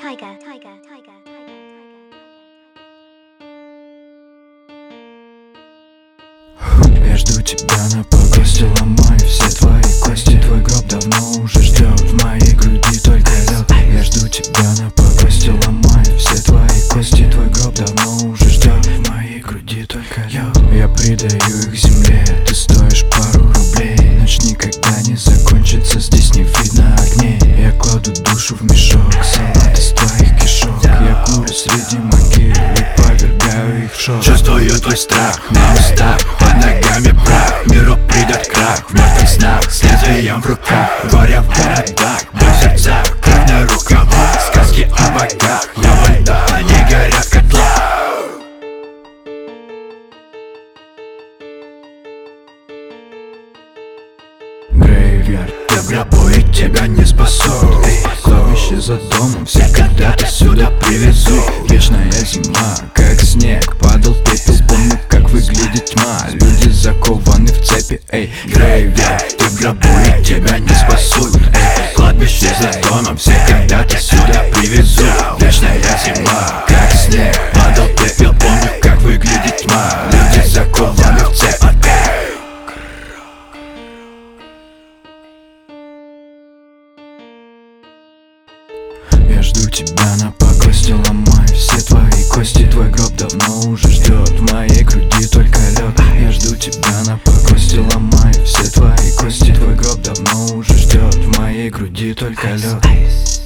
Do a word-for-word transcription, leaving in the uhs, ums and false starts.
Tiger, Tiger, Tiger, Tiger. Я жду тебя на погосте, ломаю все твои кости. Твой гроб давно уже ждет, в моей груди только лед. Я жду тебя на погосте, ломаю все твои кости. Твой гроб давно уже ждет, в моей груди только лед. Я придаю их земле, ты стоишь пару рублей. Ночь никогда не закончится, здесь не видно огней. Я кладу душу в мешок, салат из твоих кишок. Я курю среди могил и повергаю их в шок. Чувствую твой страх на устах, под ногами прах. Миру придет крах, в мертвых снах, с лезвием в руках. Горе в городах, боль в сердцах, кровь на рукавах. Сказки о богах, я во льдах, они горят в котлах. Грейвьярд, я в гробу и тебя не спасу. эй, кладбище за домом, все когда-то сюда привезу. Вечная зима, как снег, падал пепел. Помню, как выглядит тьма, люди закованы в цепи. Эй, Грейвьярд, Ты в гробу и тебя не спасу. Эй, кладбище за домом, все когда-то сюда привезу. Вечная зима, как снег, падал пепел. Помню, как выглядит тьма, люди закованы в цепи. я жду тебя на погосте, ломаю все твои кости. Твой гроб давно уже ждет, в моей груди только лед. Я жду тебя на погосте, ломаю все твои кости. Твой гроб давно уже ждет, в моей груди только лед.